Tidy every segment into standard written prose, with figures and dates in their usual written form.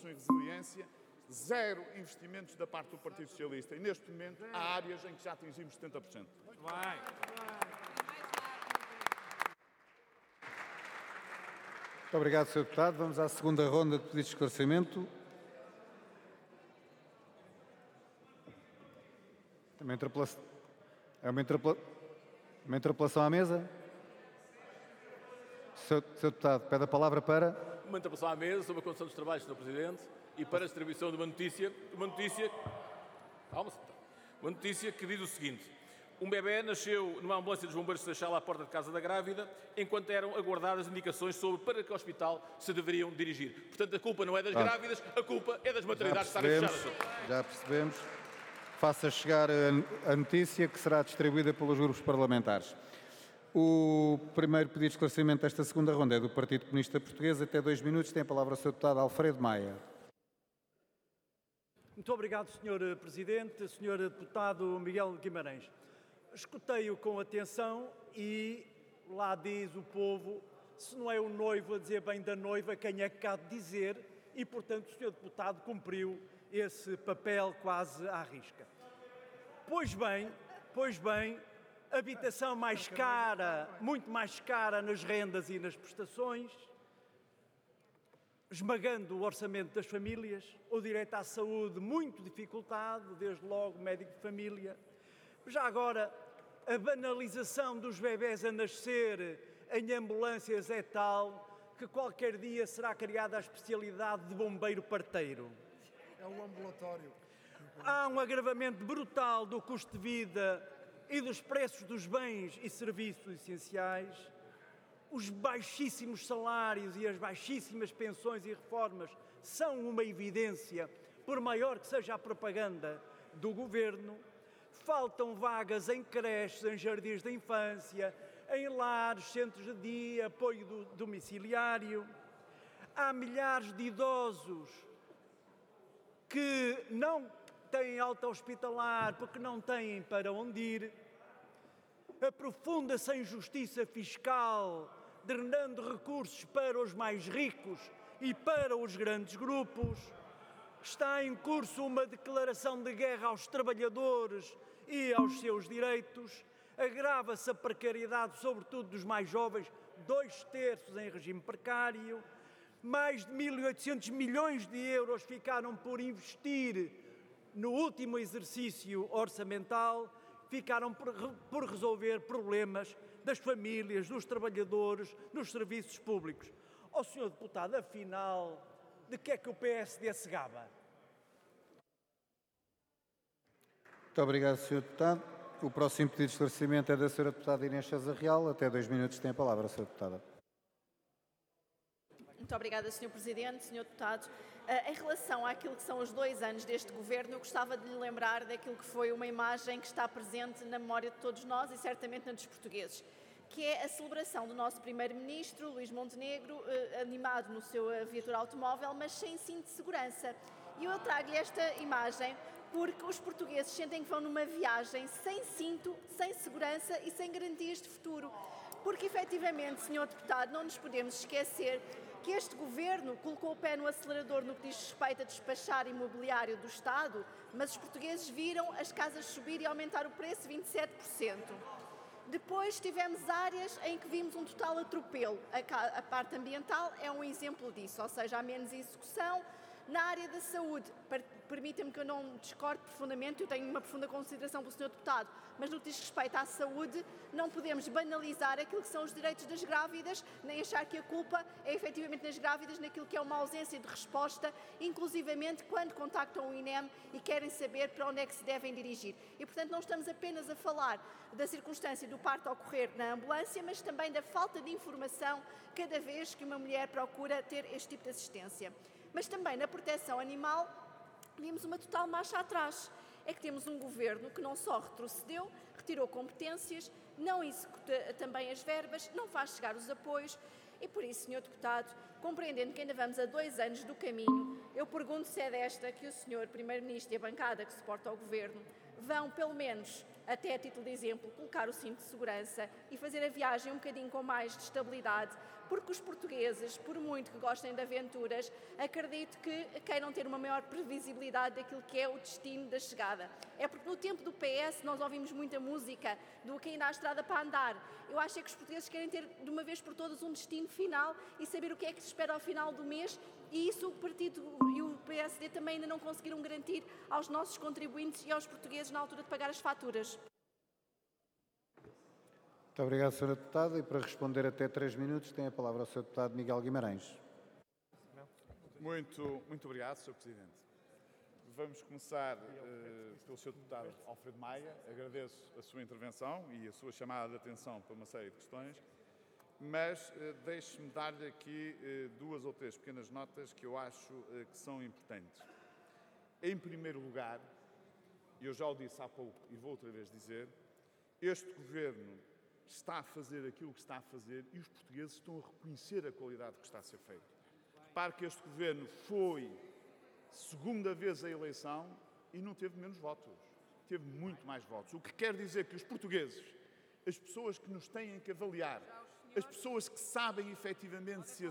recuperação e resiliência, zero investimentos da parte do Partido Socialista. E neste momento há áreas em que já atingimos 70%. Muito obrigado, Sr. Deputado. Vamos à segunda ronda de pedidos de esclarecimento. É uma interpelação à mesa? Sr. Deputado, pede a palavra para... Uma interpelação à mesa sobre a condução dos trabalhos, Sr. Presidente, e para a distribuição de uma notícia que diz o seguinte: um bebê nasceu numa ambulância dos bombeiros de Seixal à porta de casa da grávida, enquanto eram aguardadas indicações sobre para que hospital se deveriam dirigir. Portanto, a culpa não é das grávidas, a culpa é das maternidades que estarem fechadas. Já percebemos. Faça chegar a notícia que será distribuída pelos grupos parlamentares. O primeiro pedido de esclarecimento desta segunda ronda é do Partido Comunista Português. Até 2 minutos. Tem a palavra o Sr. Deputado Alfredo Maia. Muito obrigado, Sr. Presidente. Sr. Deputado Miguel Guimarães. Escutei-o com atenção e lá diz o povo, se não é o noivo a dizer bem da noiva, quem é que há de dizer? E, portanto, o Sr. Deputado cumpriu esse papel quase à risca. Pois bem, habitação mais cara, muito mais cara nas rendas e nas prestações, esmagando o orçamento das famílias, o direito à saúde muito dificultado, desde logo médico de família. Já agora, a banalização dos bebés a nascer em ambulâncias é tal que qualquer dia será criada a especialidade de bombeiro parteiro. É um ambulatório. Há um agravamento brutal do custo de vida e dos preços dos bens e serviços essenciais. Os baixíssimos salários e as baixíssimas pensões e reformas são uma evidência, por maior que seja a propaganda do Governo. Faltam vagas em creches, em jardins de infância, em lares, centros de dia, apoio domiciliário. Há milhares de idosos que não têm alta hospitalar porque não têm para onde ir. Aprofunda-se a injustiça fiscal, drenando recursos para os mais ricos e para os grandes grupos. Está em curso uma declaração de guerra aos trabalhadores e aos seus direitos. Agrava-se a precariedade, sobretudo dos mais jovens, 2/3 em regime precário. Mais de 1.800 milhões de euros ficaram por investir no último exercício orçamental, ficaram por resolver problemas das famílias, dos trabalhadores, nos serviços públicos. Ó Sr. Deputado, afinal, de que é que o PSD se gaba? Muito obrigado, Sr. Deputado. O próximo pedido de esclarecimento é da Sra. Deputada Inês César Real. Até 2 minutos tem a palavra, Sra. Deputada. Muito obrigada, Sr. Presidente, Sr. Deputado. Em relação àquilo que são os 2 anos deste Governo, eu gostava de lhe lembrar daquilo que foi uma imagem que está presente na memória de todos nós e certamente na dos portugueses, que é a celebração do nosso Primeiro-Ministro, Luís Montenegro, animado no seu viatura automóvel, mas sem cinto de segurança. E eu trago-lhe esta imagem porque os portugueses sentem que vão numa viagem sem cinto, sem segurança e sem garantias de futuro. Porque, efetivamente, Sr. Deputado, não nos podemos esquecer que este Governo colocou o pé no acelerador no que diz respeito a despachar imobiliário do Estado, mas os portugueses viram as casas subir e aumentar o preço 27%. Depois tivemos áreas em que vimos um total atropelo. A parte ambiental é um exemplo disso, ou seja, há menos execução. Na área da saúde, permita-me que eu não discorde profundamente, eu tenho uma profunda consideração pelo Sr. Deputado, mas no que diz respeito à saúde, não podemos banalizar aquilo que são os direitos das grávidas, nem achar que a culpa é efetivamente nas grávidas, naquilo que é uma ausência de resposta, inclusivamente quando contactam o INEM e querem saber para onde é que se devem dirigir. E, portanto, não estamos apenas a falar da circunstância do parto ocorrer na ambulância, mas também da falta de informação cada vez que uma mulher procura ter este tipo de assistência. Mas também na proteção animal vimos uma total marcha atrás. É que temos um Governo que não só retrocedeu, retirou competências, não executa também as verbas, não faz chegar os apoios e por isso, Sr. Deputado, compreendendo que ainda vamos a 2 anos do caminho, eu pergunto se é desta que o Sr. Primeiro-Ministro e a bancada que suporta o Governo vão, pelo menos, até a título de exemplo, colocar o cinto de segurança e fazer a viagem um bocadinho com mais de estabilidade, porque os portugueses, por muito que gostem de aventuras, acredito que queiram ter uma maior previsibilidade daquilo que é o destino da chegada. É porque no tempo do PS nós ouvimos muita música do que ainda há estrada para andar. Eu acho é que os portugueses querem ter de uma vez por todas um destino final e saber o que é que se espera ao final do mês, e isso o partido e o PSD também ainda não conseguiram garantir aos nossos contribuintes e aos portugueses na altura de pagar as faturas. Muito obrigado, Sra. Deputada. E para responder até 3 minutos, tem a palavra o Sr. Deputado Miguel Guimarães. Muito obrigado, Sr. Presidente. Vamos começar pelo Sr. Deputado Alfredo Maia. Agradeço a sua intervenção e a sua chamada de atenção para uma série de questões, mas deixe-me dar-lhe aqui 2 ou 3 pequenas notas que eu acho que são importantes. Em primeiro lugar, eu já o disse há pouco e vou outra vez dizer, este Governo está a fazer aquilo que está a fazer e os portugueses estão a reconhecer a qualidade que está a ser feita. Repare que este Governo foi segunda vez a eleição e não teve menos votos, teve muito mais votos. O que quer dizer que os portugueses, as pessoas que nos têm que avaliar, as pessoas que sabem efetivamente se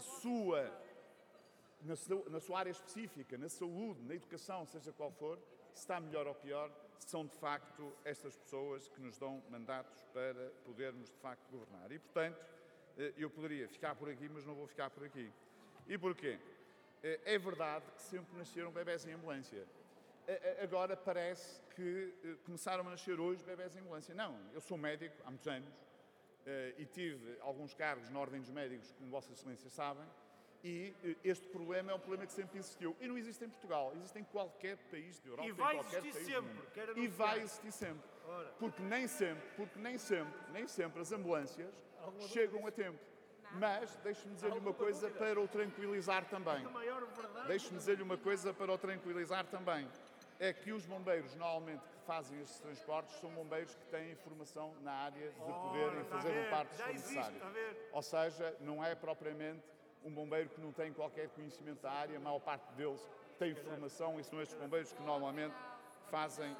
na sua área específica, na saúde, na educação, seja qual for, se está melhor ou pior, são de facto estas pessoas que nos dão mandatos para podermos de facto governar. E, portanto, eu poderia ficar por aqui, mas não vou ficar por aqui. E porquê? É verdade que sempre nasceram bebés em ambulância. Agora parece que começaram a nascer hoje bebés em ambulância. Não, eu sou médico há muitos anos e tive alguns cargos na Ordem dos Médicos, como Vossas Excelências sabem, e este problema é um problema que sempre existiu. E não existe em Portugal, existe em qualquer país da Europa. E vai existir sempre. E vai existir sempre. Porque nem sempre as ambulâncias chegam a tempo. Mas deixe-me dizer-lhe uma coisa para o tranquilizar também. Deixe-me dizer-lhe uma coisa para o tranquilizar também. É que os bombeiros, normalmente, que fazem estes transportes, são bombeiros que têm formação na área de poderem fazer um parto se for necessário. Ou seja, não é propriamente um bombeiro que não tem qualquer conhecimento da área, a maior parte deles tem formação e são estes bombeiros que normalmente fazem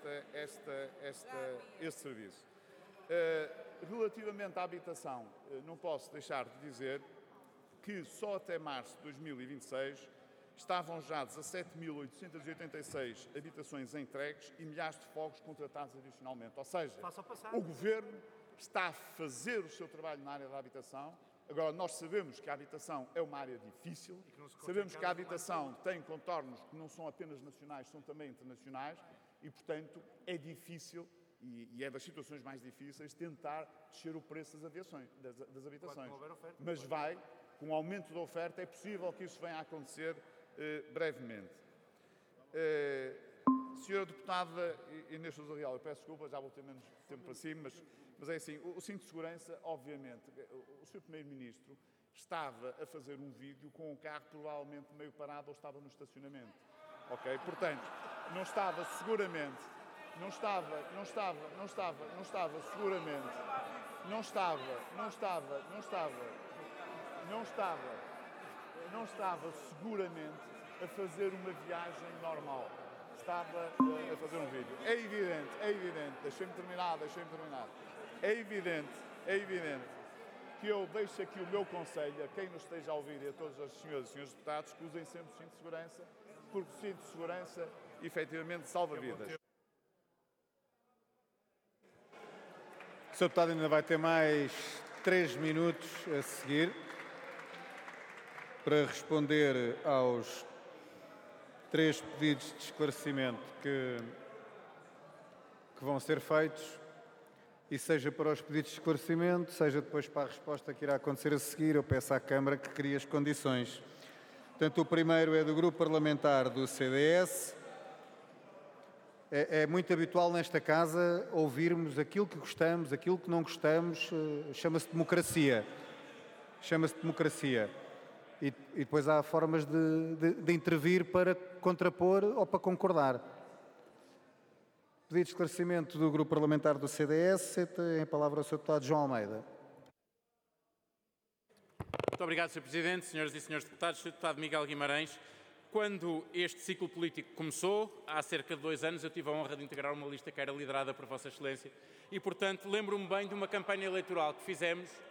este serviço. Relativamente à habitação, não posso deixar de dizer que só até março de 2026 estavam já 17.886 habitações entregues e milhares de fogos contratados adicionalmente. Ou seja, o Governo está a fazer o seu trabalho na área da habitação. Agora, nós sabemos que a habitação é uma área difícil, sabemos que a habitação tem contornos que não são apenas nacionais, são também internacionais e, portanto, é difícil, e é das situações mais difíceis, tentar descer o preço das habitações. Mas vai, com o aumento da oferta, é possível que isso venha a acontecer brevemente. Senhora Deputada Inês Sousa Real, eu peço desculpa, já vou ter menos tempo para si, mas é assim, o cinto de segurança, obviamente, o Sr. Primeiro-Ministro estava a fazer um vídeo com o carro provavelmente meio parado ou estava no estacionamento, ok? Portanto, não estava seguramente, não estava seguramente a fazer uma viagem normal. Estava a fazer um vídeo. É evidente, deixem-me terminar. É evidente que eu deixo aqui o meu conselho a quem nos esteja a ouvir e a todas as senhoras e senhores deputados que usem sempre o cinto de segurança, porque o cinto de segurança efetivamente salva vidas. O Sr. Deputado ainda vai ter mais 3 minutos a seguir para responder aos 3 pedidos de esclarecimento que vão ser feitos, e seja para os pedidos de esclarecimento, seja depois para a resposta que irá acontecer a seguir, eu peço à Câmara que crie as condições. Portanto, o primeiro é do Grupo Parlamentar do CDS. É muito habitual nesta Casa ouvirmos aquilo que gostamos, aquilo que não gostamos, chama-se democracia. E depois há formas de intervir para contrapor ou para concordar. Pedido de esclarecimento do Grupo Parlamentar do CDS, tem a palavra o Sr. Deputado João Almeida. Muito obrigado, Sr. Presidente, senhoras e senhores deputados. Sr. Deputado Miguel Guimarães, quando este ciclo político começou, há cerca de 2 anos, eu tive a honra de integrar uma lista que era liderada por Vossa Excelência e, portanto, lembro-me bem de uma campanha eleitoral que fizemos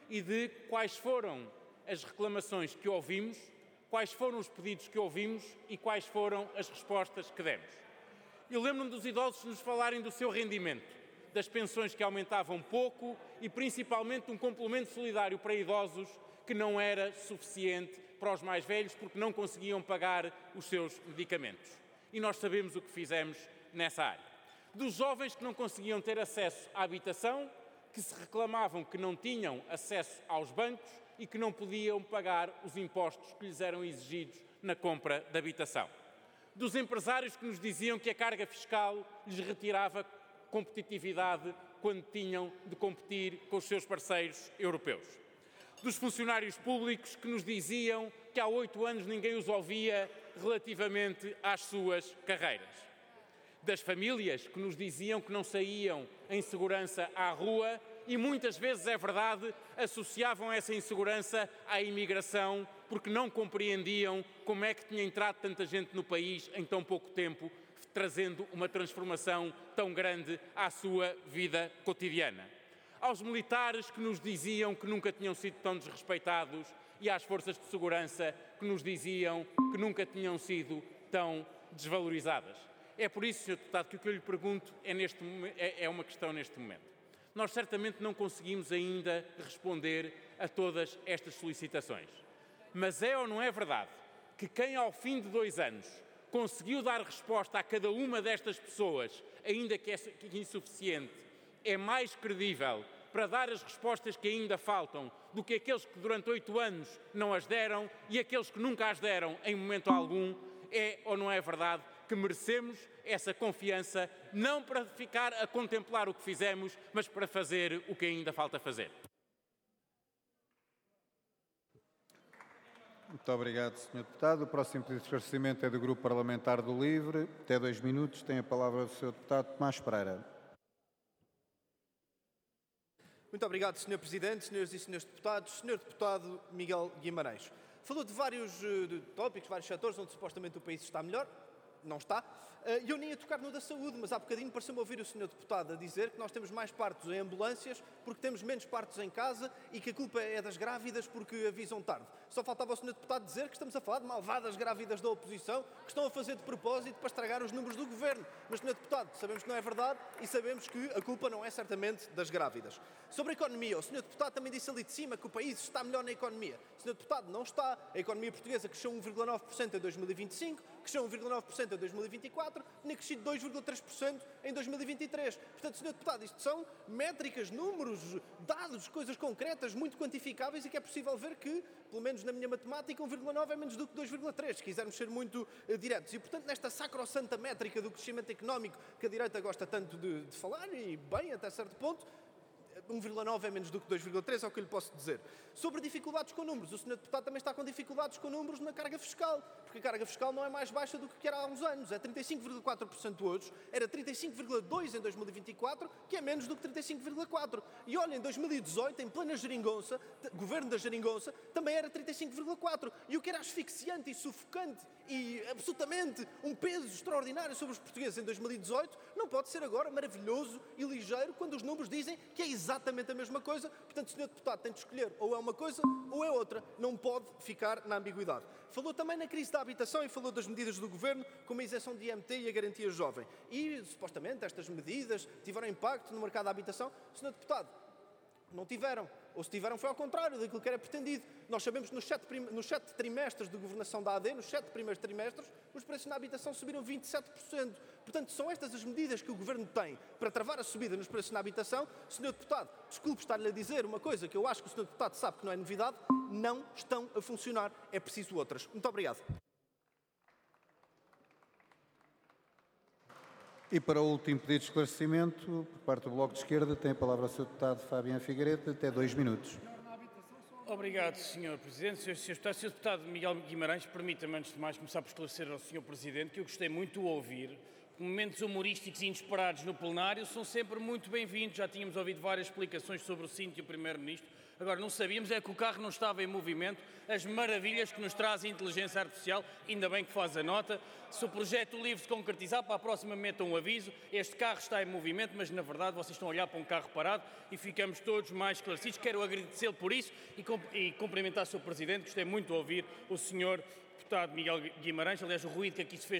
e de quais foram as reclamações que ouvimos, quais foram os pedidos que ouvimos e quais foram as respostas que demos. Eu lembro-me dos idosos nos falarem do seu rendimento, das pensões que aumentavam pouco e principalmente um complemento solidário para idosos que não era suficiente para os mais velhos porque não conseguiam pagar os seus medicamentos. E nós sabemos o que fizemos nessa área. Dos jovens que não conseguiam ter acesso à habitação, que se reclamavam que não tinham acesso aos bancos e que não podiam pagar os impostos que lhes eram exigidos na compra de habitação. Dos empresários que nos diziam que a carga fiscal lhes retirava competitividade quando tinham de competir com os seus parceiros europeus. Dos funcionários públicos que nos diziam que há 8 anos ninguém os ouvia relativamente às suas carreiras. Das famílias que nos diziam que não saíam em segurança à rua e muitas vezes, é verdade, associavam essa insegurança à imigração porque não compreendiam como é que tinha entrado tanta gente no país em tão pouco tempo, trazendo uma transformação tão grande à sua vida cotidiana. Aos militares que nos diziam que nunca tinham sido tão desrespeitados e às forças de segurança que nos diziam que nunca tinham sido tão desvalorizadas. É por isso, Sr. Deputado, que o que eu lhe pergunto é uma questão neste momento. Nós certamente não conseguimos ainda responder a todas estas solicitações. Mas é ou não é verdade que quem ao fim de 2 anos conseguiu dar resposta a cada uma destas pessoas, ainda que insuficiente, é mais credível para dar as respostas que ainda faltam do que aqueles que durante 8 anos não as deram e aqueles que nunca as deram em momento algum? É ou não é verdade que merecemos essa confiança, não para ficar a contemplar o que fizemos, mas para fazer o que ainda falta fazer? Muito obrigado, Sr. Deputado. O próximo pedido de esclarecimento é do Grupo Parlamentar do LIVRE. Até 2 minutos. Tem a palavra o Sr. Deputado Tomás Pereira. Muito obrigado, Sr. Presidente, Senhoras e Senhores Deputados. Sr. Deputado Miguel Guimarães, falou de vários tópicos, vários setores onde supostamente o país está melhor. Não está. E eu nem ia tocar no da saúde, mas há bocadinho pareceu-me ouvir o Sr. Deputado a dizer que nós temos mais partos em ambulâncias porque temos menos partos em casa e que a culpa é das grávidas porque avisam tarde. Só faltava o Sr. Deputado dizer que estamos a falar de malvadas grávidas da oposição que estão a fazer de propósito para estragar os números do Governo. Mas, Sr. Deputado, sabemos que não é verdade e sabemos que a culpa não é certamente das grávidas. Sobre a economia, o Sr. Deputado também disse ali de cima que o país está melhor na economia. Sr. Deputado, não está. A economia portuguesa cresceu 1,9% em 2025, cresceu 1,9% em 2024, tinha crescido 2,3% em 2023. Portanto, Sr. Deputado, isto são métricas, números, dados, coisas concretas, muito quantificáveis e que é possível ver que, pelo menos na minha matemática, 1,9 é menos do que 2,3, se quisermos ser muito diretos. E, portanto, nesta sacrossanta métrica do crescimento económico que a direita gosta tanto de falar, e bem, até certo ponto, 1,9 é menos do que 2,3, é o que eu lhe posso dizer. Sobre dificuldades com números, o Sr. Deputado também está com dificuldades com números na carga fiscal, porque a carga fiscal não é mais baixa do que era há uns anos, é 35,4% hoje, era 35,2% em 2024, que é menos do que 35,4%. E olha, em 2018, em plena geringonça, governo da geringonça, também era 35,4%. E o que era asfixiante e sufocante e absolutamente um peso extraordinário sobre os portugueses em 2018, não pode ser agora maravilhoso e ligeiro quando os números dizem que é exatamente a mesma coisa. Portanto, o Sr. Deputado tem de escolher ou é uma coisa ou é outra. Não pode ficar na ambiguidade. Falou também na crise da habitação e falou das medidas do Governo, como a isenção de IMT e a garantia jovem. E, supostamente, estas medidas tiveram impacto no mercado da habitação. Sr. Deputado, não tiveram. Ou se tiveram foi ao contrário daquilo que era pretendido. Nós sabemos que nos 7 trimestres de governação da AD, nos 7 primeiros trimestres, os preços na habitação subiram 27%. Portanto, são estas as medidas que o Governo tem para travar a subida nos preços na habitação. Sr. Deputado, desculpe estar-lhe a dizer uma coisa que eu acho que o Sr. Deputado sabe que não é novidade, não estão a funcionar. É preciso outras. Muito obrigado. E para o último pedido de esclarecimento, por parte do Bloco de Esquerda, tem a palavra o Sr. Deputado Fabiano Figueiredo, até 2 minutos. Obrigado, Sr. Presidente. Sr. Deputado Miguel Guimarães, permita-me, antes de mais, começar por esclarecer ao Sr. Presidente que eu gostei muito de ouvir momentos humorísticos e inesperados no plenário são sempre muito bem-vindos. Já tínhamos ouvido várias explicações sobre o cinto e o Primeiro-Ministro. Agora, não sabíamos é que o carro não estava em movimento. As maravilhas que nos traz a inteligência artificial, ainda bem que faz a nota. Se o projeto LIVRE se concretizar, para a próxima metam um aviso. Este carro está em movimento, mas na verdade vocês estão a olhar para um carro parado e ficamos todos mais esclarecidos. Quero agradecê-lo por isso e cumprimentar o Sr. Presidente. Gostei muito de ouvir o Sr. Deputado Miguel Guimarães. Aliás, o ruído que aqui se fez